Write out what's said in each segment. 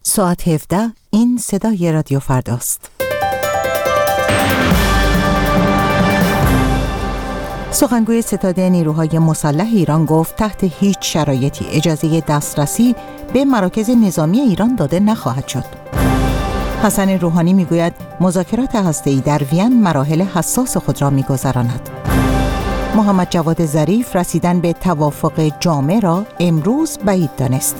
ساعت 17 این صدای رادیو فرداست. سخنگوی ستاد نیروهای مسلح ایران گفت تحت هیچ شرایطی اجازه دسترسی به مراکز نظامی ایران داده نخواهد شد. حسن روحانی میگوید مذاکرات هسته‌ای در وین مراحل حساس خود را می‌گذراند. محمد جواد ظریف رسیدن به توافق جامع را امروز بعید دانست.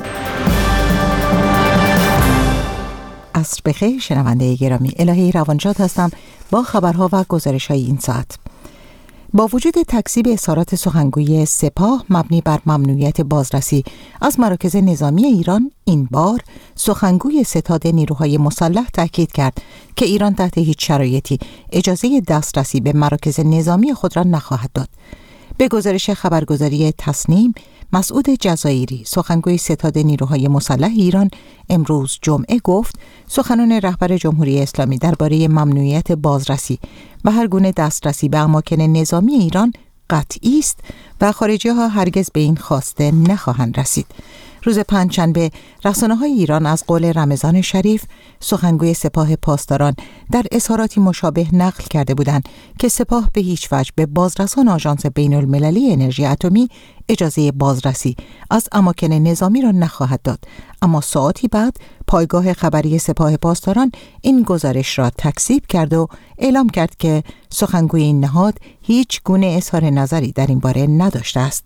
عصر بخیر شنونده گرامی، الهی روانشاد هستم با خبرها و گزارش‌های این ساعت. با وجود تکذیب اظهارات سخنگوی سپاه مبنی بر ممنوعیت بازرسی از مراکز نظامی ایران، این بار سخنگوی ستاد نیروهای مسلح تاکید کرد که ایران تحت هیچ شرایطی اجازه دسترسی به مراکز نظامی خود را نخواهد داد. به گزارش خبرگزاری تصنیم، مسعود جزایری سخنگوی ستاد نیروهای مسلح ایران امروز جمعه گفت سخنان رهبر جمهوری اسلامی درباره ممنوعیت بازرسی و هر گونه دسترسی به اماکن نظامی ایران قطعی است و خارجی‌ها هرگز به این خواسته نخواهند رسید. روز پنجشنبه رسانه‌های ایران از قول رمضان شریف سخنگوی سپاه پاسداران در اظهاراتی مشابه نقل کرده بودند که سپاه به هیچ وجه به بازرسان آژانس بین‌المللی انرژی اتمی اجازه بازرسی از اماکن نظامی را نخواهد داد. اما ساعتی بعد پایگاه خبری سپاه پاسداران این گزارش را تکذیب کرد و اعلام کرد که سخنگوی این نهاد هیچ گونه اظهار نظری در این باره نداشته است.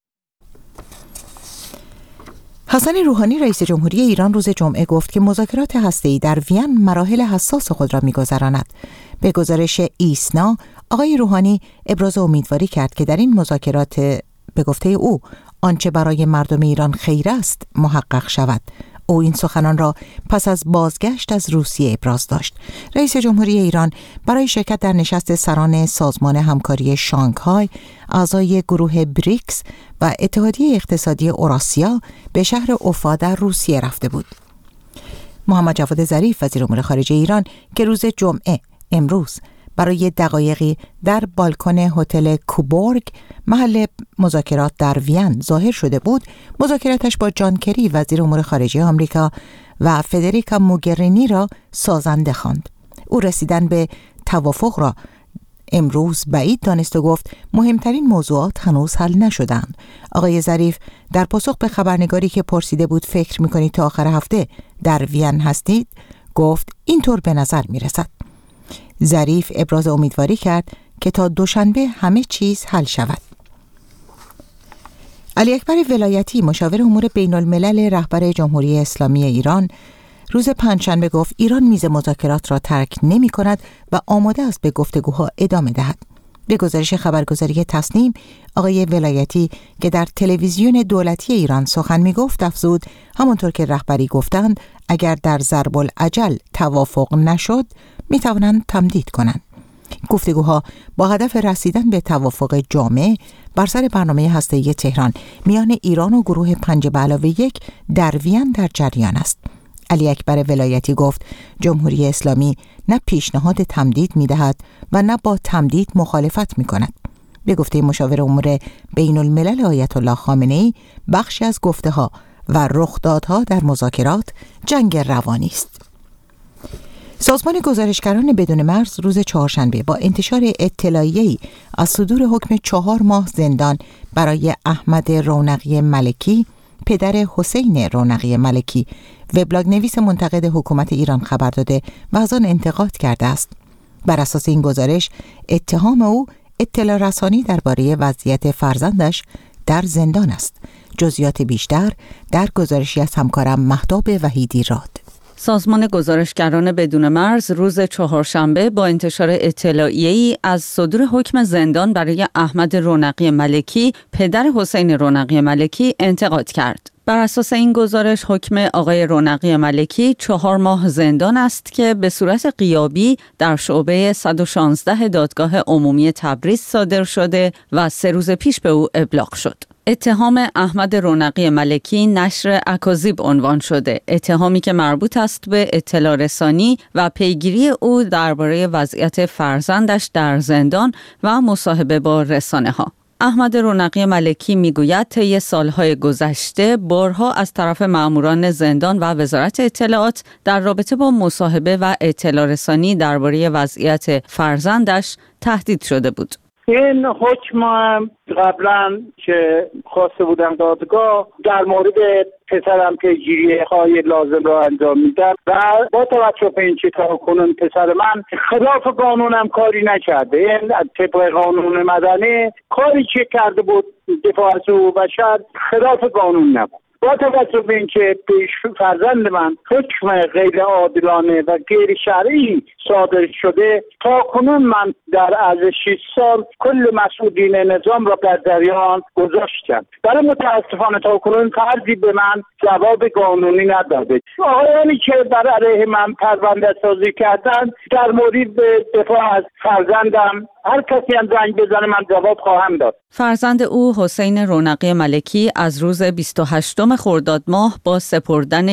حسن روحانی رئیس جمهوری ایران روز جمعه گفت که مذاکرات هسته‌ای در وین مراحل حساس خود را می‌گذراند. به گزارش ایسنا، آقای روحانی ابراز امیدواری کرد که در این مذاکرات به گفته او آنچه برای مردم ایران خیر است محقق شود. او این سخنان را پس از بازگشت از روسیه ابراز داشت. رئیس جمهوری ایران برای شرکت در نشست سران سازمان همکاری شانگهای، اعضای گروه بریکس و اتحادیه اقتصادی اوراسیا به شهر اوفا در روسیه رفته بود. محمد جواد ظریف وزیر امور خارجه ایران که روز جمعه امروز برای دقایقی در بالکن هتل کوبورگ محل مذاکرات در وین ظاهر شده بود، مذاکراتش با جان کری وزیر امور خارجه آمریکا و فدریکا موگرینی را سازنده خواند. او رسیدن به توافق را امروز بعید دانست و گفت مهمترین موضوعات هنوز حل نشدند. آقای ظریف در پاسخ به خبرنگاری که پرسیده بود فکر می‌کنید تا آخر هفته در وین هستید، گفت اینطور به نظر می‌رسد. ظریف ابراز امیدواری کرد که تا دوشنبه همه چیز حل شود. علی اکبر ولایتی مشاور امور بین الملل رهبر جمهوری اسلامی ایران روز پنجشنبه گفت ایران میز مذاکرات را ترک نمی کند و آماده است به گفتگوها ادامه دهد. به گزارش خبرگزاری تصنیم، آقای ولایتی که در تلویزیون دولتی ایران سخن می گفت افزود همانطور که رهبری گفتند اگر در ضرب العجل توافق نشد می توانند تمدید کنند. گفتگوها با هدف رسیدن به توافق جامع بر سر برنامه هسته‌ای تهران میان ایران و گروه 5+1 در وین در جریان است. علی اکبر ولایتی گفت جمهوری اسلامی نه پیشنهاد تمدید می‌دهد و نه با تمدید مخالفت می‌کند. به گفته مشاور امور بین الملل آیت الله خامنه‌ای بخشی از گفته‌ها و رخدادها در مذاکرات جنگ روانی است. سازمان گزارشگران بدون مرز روز چهارشنبه با انتشار اطلاعیه‌ای از صدور حکم 4 ماه زندان برای احمد رونقی ملکی، پدر حسین رونقی ملکی، وبلاگ نویس منتقد حکومت ایران خبر داده و از آن انتقاد کرده است. بر اساس این گزارش اتهام او اطلاع رسانی درباره وضعیت فرزندش در زندان است. جزئیات بیشتر در گزارشی از همکارم مهتاب وحیدی راد. سازمان گزارشگران بدون مرز روز چهارشنبه با انتشار اطلاعیه‌ای از صدور حکم زندان برای احمد رونقی ملکی، پدر حسین رونقی ملکی، انتقاد کرد. بر اساس این گزارش حکم آقای رونقی ملکی 4 ماه زندان است که به صورت غیابی در شعبه 116 دادگاه عمومی تبریز صادر شده و 3 روز پیش به او ابلاغ شد. اتهام احمد رونقی ملکی نشر اکاذیب عنوان شده، اتهامی که مربوط است به اطلاع رسانی و پیگیری او درباره وضعیت فرزندش در زندان و مصاحبه با رسانه‌ها. احمد رونقی ملکی میگوید طی سالهای گذشته بارها از طرف ماموران زندان و وزارت اطلاعات در رابطه با مصاحبه و اطلاع رسانی درباره وضعیت فرزندش تهدید شده بود. این حکم قبلا که خواسته بودن دادگاه در مورد پسرم که پیگیری‌های لازم را انجام میدن و با توجه به این که تاکنون پسر من خلاف قانونم کاری نکرده، این طبق قانون مدنی کاری که کرده بود دفاع از حقوق بشر خلاف قانون نبود. با توجه به اینکه پیش فرزند من حکم غیر عادلانه و غیر شرعی صادر شده، تا کنون من در عرض 6 سال کل مسئولین نظام را در جریان گذاشتم. برای متاسفانه تا کنون فردی به من جواب قانونی نداده. آقایانی که بر علیه من پرونده سازی کردن در مورد دفاع از فرزندم هر کسی هم زنگ بزنه من جواب خواهم داد. فرزند او حسین رونقی ملکی از روز 28 خرداد ماه با سپردن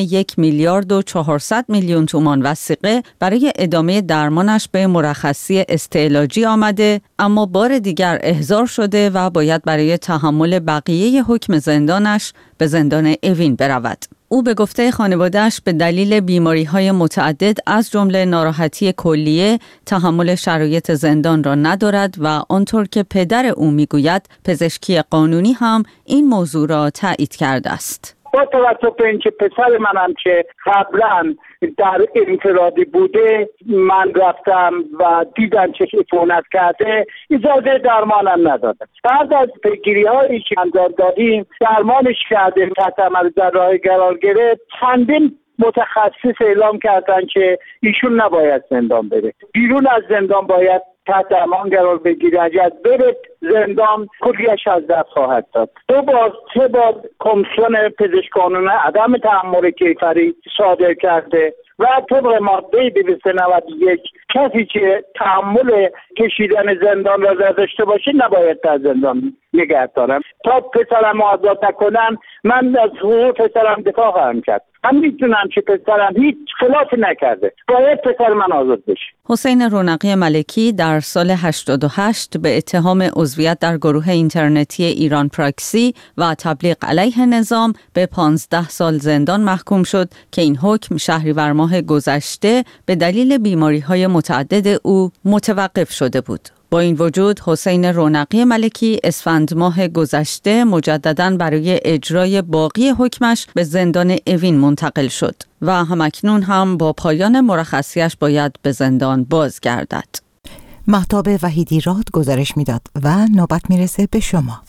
1,400,000,000 تومان وثیقه برای ادامه درمانش به مرخصی استعلاجی آمده، اما بار دیگر احضار شده و باید برای تحمل بقیه حکم زندانش به زندان اوین برود. او به گفته خانواده‌اش به دلیل بیماری‌های متعدد از جمله ناراحتی کلیه تحمل شرایط زندان را ندارد و آنطور که پدر او میگوید پزشکی قانونی هم این موضوع را تایید کرده است. با توجه به اینکه پسر منم که قبلا در انفرادی بوده من رفتم و دیدم چه عفونت کرده، اجازه درمانم ندادم. بعد از پیگیری‌هایی که انجام دادیم درمانش کردیم، تحت عمل جراحی قرار گرفت. چندین متخصص اعلام کردن که ایشون نباید زندان بره، بیرون از زندان باید تحت درمان قرار بگیره. اگر بره زندان کلیش از دست خواهد داد. 2 بار 3 بار کمیسیون پزشک قانونی عدم تحمل کیفری صادر کرده و طبق ماده 291 کسی که تحمل کشیدن زندان را داشته باشه نباید در زندان نگه دارم. تا پسرم آزاد نکنن من از حقوق پسرم دفاع خواهم کرد. من میتونم که پسرم هیچ خلافی نکرده، باید پسر من آزاد بشه. حسین رونقی ملکی در سال 88 به اتهام عضویت در گروه اینترنتی ایران پراکسی و تبلیغ علیه نظام به 15 سال زندان محکوم شد که این حکم شهریور ماه گذشته به دلیل بیماری‌های متعدد او متوقف شده بود. با این وجود حسین رونقی ملکی اسفند ماه گذشته مجدداً برای اجرای باقی حکمش به زندان اوین منتقل شد و همکنون هم با پایان مرخصیش باید به زندان بازگردد. مهتاب وحیدی راد گزارش میداد و نوبت میرسه به شما.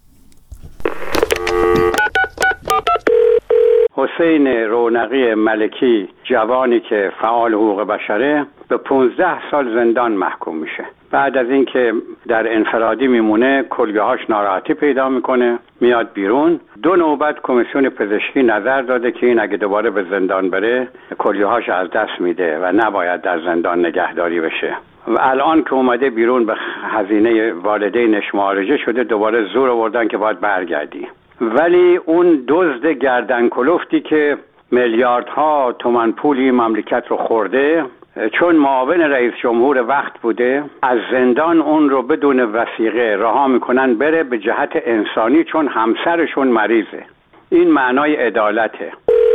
حسین رونقی ملکی جوانی که فعال حقوق بشره به 15 سال زندان محکوم میشه. بعد از اینکه در انفرادی میمونه کلیه‌هاش ناراحتی پیدا میکنه، میاد بیرون. 2 نوبت کمیسیون پزشکی نظر داده که این اگه دوباره به زندان بره کلیه‌هاش از دست میده و نباید در زندان نگهداری بشه. و الان که اومده بیرون به هزینه والدینش معالجه شده، دوباره زور آوردن که باید برگردی. ولی اون دزد گردن کلفتی که میلیاردها تومان پولی مملکت رو خورده، چون معاون رئیس جمهور وقت بوده، از زندان اون رو بدون وثیقه رها میکنن بره به جهت انسانی، چون همسرشون مریضه. این معنای عدالته.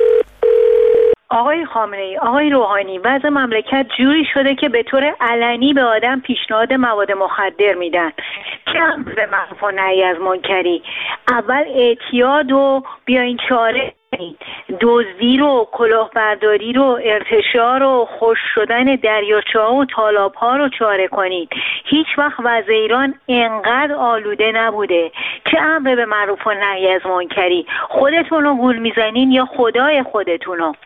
آقای خامنه‌ای، آقای روحانی، وضع مملکت جوری شده که به طور علنی به آدم پیشنهاد مواد مخدر میدن. کم به معروف و نهی از منکری. اول اعتیاد و بیاین چاره دزدی رو، کلاهبرداری رو، ارتشاء رو، خشک شدن دریاچه‌ها و تالاب‌ها رو چاره کنید. هیچ وقت وضع ایران انقدر آلوده نبوده. چه امر به معروف و نهی از منکری؟ خودتون رو گول میزنین یا خدای خودتون رو؟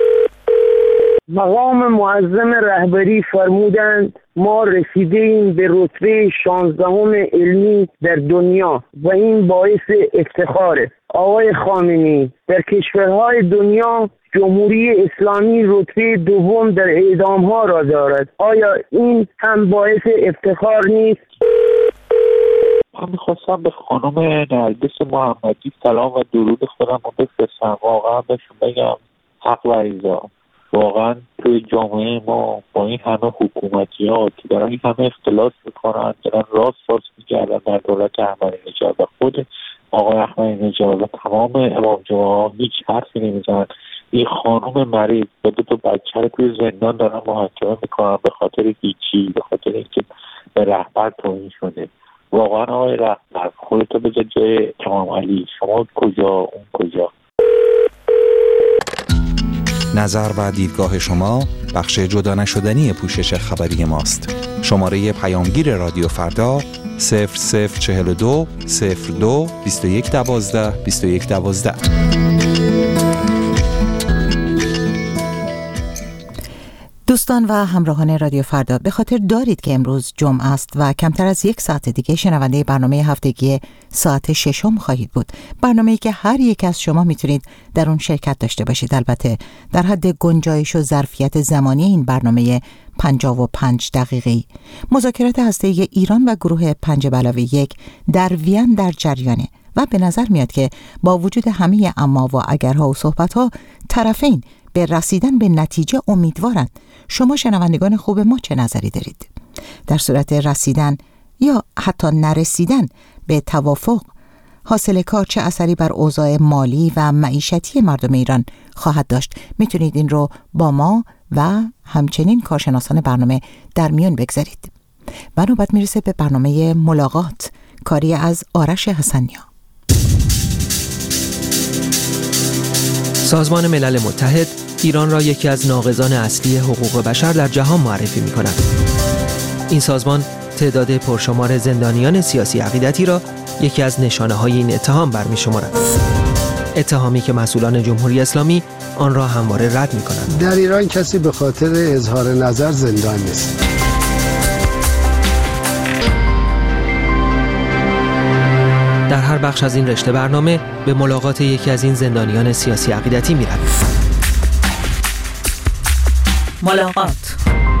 مقام معظم رهبری فرمودند ما رسیدیم به رتبه 16ام علمی در دنیا و این باعث افتخاره. آقای خامنه‌ای، در کشورهای دنیا جمهوری اسلامی رتبه 2 در اعدام‌ها را دارد. آیا این هم باعث افتخار نیست؟ من میخواستم به خانم نرگس محمدی سلام و درود خودم رو بفرستم. واقعا بهشون بگم حق و ایزا. واقعا توی جامعه ما با این همه حکومتی‌ها که دارن این همه اختلاس میکنن، دارن راست باز میگردن در دولت احمدی نژاد و خود آقای احمدی نژاد و تمام امام جمعه هیچ حرفی نمیزنن. این خانم مریض با 2 بچه رو توی زندان دارن محاکمه میکنن به خاطر هیچی، به خاطر اینکه به رهبر توهین شده. واقعا آقای رهبر خودتو بذار جای امام علی، شما کجا اون کجا؟ نظر و دیدگاه شما بخش جدا نشدنی پوشش خبری ماست. شماره پیامگیر رادیو فردا 0042 02 21 12 21 12. دوستان و همراهان رادیو فردا، به خاطر دارید که امروز جمعه است و کمتر از 1 ساعت دیگه شنونده برنامه هفتگی ساعت 6 خواهید بود. برنامه‌ای که هر یک از شما میتونید در اون شرکت داشته باشید، البته در حد گنجایش و ظرفیت زمانی این برنامه 55 دقیقه‌ای. مذاکرات هسته‌ای ایران و گروه 5+1 در وین در جریانه و به نظر میاد که با وجود همه اما و اگرها و صحبت‌ها، طرفین به رسیدن به نتیجه امیدوارند. شما شنوندگان خوب ما چه نظری دارید؟ در صورت رسیدن یا حتی نرسیدن به توافق، حاصل کار چه اثری بر اوضاع مالی و معیشتی مردم ایران خواهد داشت؟ میتونید این رو با ما و همچنین کارشناسان برنامه در میان بگذارید. و نوبت میرسه به برنامه ملاقات، کاری از آرش حسنیا. سازمان ملل متحد ایران را یکی از ناقضان اصلی حقوق بشر در جهان معرفی می‌کند. این سازمان تعداد پرشمار زندانیان سیاسی عقیدتی را یکی از نشانه‌های این اتهام برمی‌شمارد. اتهامی که مسئولان جمهوری اسلامی آن را همواره رد می‌کنند. در ایران کسی به خاطر اظهار نظر زندان نیست. در هر بخش از این رشته برنامه به ملاقات یکی از این زندانیان سیاسی عقیدتی می‌رویم. ملاقات.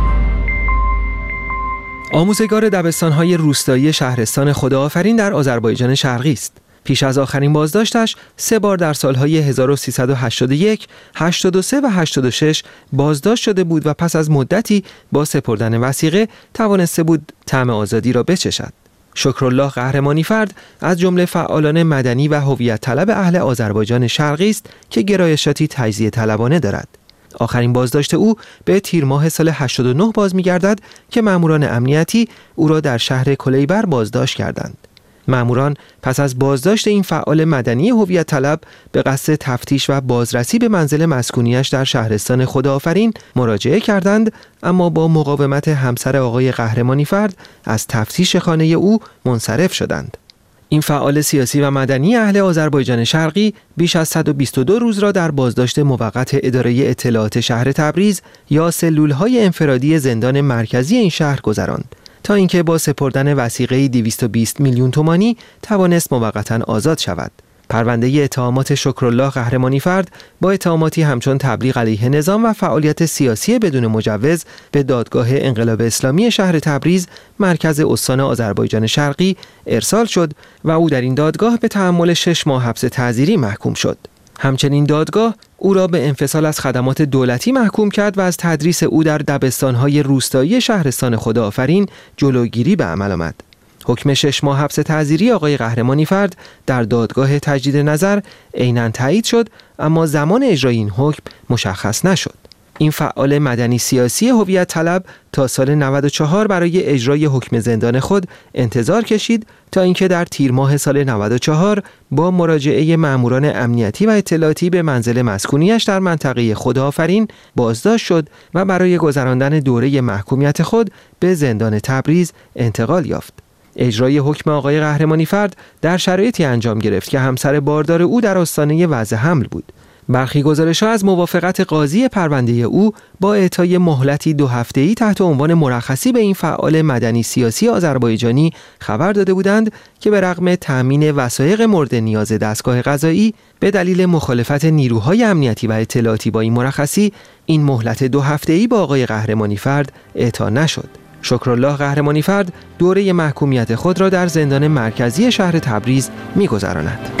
آموزگار دبستان‌های روستایی شهرستان خداآفرین در آذربایجان شرقی است. پیش از آخرین بازداشتش 3 بار در سالهای 1381، 83 و 86 بازداشت شده بود و پس از مدتی با سپردن وثیقه توانسته بود طعم آزادی را بچشد. شکرالله قهرمانی فرد از جمله فعالان مدنی و هویت طلب اهل آذربایجان شرقی است که گرایشاتی تجزیه طلبانه دارد. آخرین بازداشت او به تیر ماه سال 89 باز می‌گردد که ماموران امنیتی او را در شهر کلیبر بازداشت کردند. ماموران پس از بازداشت این فعال مدنی هویت طلب به قصد تفتیش و بازرسی به منزل مسکونیش در شهرستان خداآفرین مراجعه کردند، اما با مقاومت همسر آقای قهرمانی فرد از تفتیش خانه او منصرف شدند. این فعال سیاسی و مدنی اهل آذربایجان شرقی بیش از 122 روز را در بازداشت موقت اداره اطلاعات شهر تبریز یا سلول‌های انفرادی زندان مرکزی این شهر گذراند تا اینکه با سپردن وثیقه 220 میلیون تومانی توانست موقتاً آزاد شود. پرونده اتهامات شکرالله قهرمانی فرد با اتهاماتی همچون تبلیغ علیه نظام و فعالیت سیاسی بدون مجوز به دادگاه انقلاب اسلامی شهر تبریز مرکز استان آذربایجان شرقی ارسال شد و او در این دادگاه به تحمل 6 ماه حبس تعزیری محکوم شد. همچنین دادگاه او را به انفصال از خدمات دولتی محکوم کرد و از تدریس او در دبستان‌های روستایی شهرستان خداآفرین جلوگیری به عمل آمد. حکم 6 ماه حبس تعزیری آقای قهرمانی فرد در دادگاه تجدید نظر عیناً تایید شد، اما زمان اجرای این حکم مشخص نشد. این فعال مدنی سیاسی هویت طلب تا سال 94 برای اجرای حکم زندان خود انتظار کشید تا اینکه در تیر ماه سال 94 با مراجعه ماموران امنیتی و اطلاعاتی به منزل مسکونیش در منطقه خداآفرین بازداشت شد و برای گذراندن دوره محکومیت خود به زندان تبریز انتقال یافت. اجرای حکم آقای قهرمانی فرد در شرایطی انجام گرفت که همسر باردار او در آستانه وضع حمل بود. برخی گزارش‌ها از موافقت قاضی پرونده او با اعطای مهلتی 2 هفته‌ای تحت عنوان مرخصی به این فعال مدنی سیاسی آذربایجانی خبر داده بودند که به رغم تأمین وثایق مورد نیاز دستگاه قضایی به دلیل مخالفت نیروهای امنیتی و اطلاعاتی با این مرخصی، این مهلت 2 هفته‌ای با آقای قهرمانی فرد اعطا نشد. شکرالله قهرمانی فرد دوره محکومیت خود را در زندان مرکزی شهر تبریز می‌گذراند.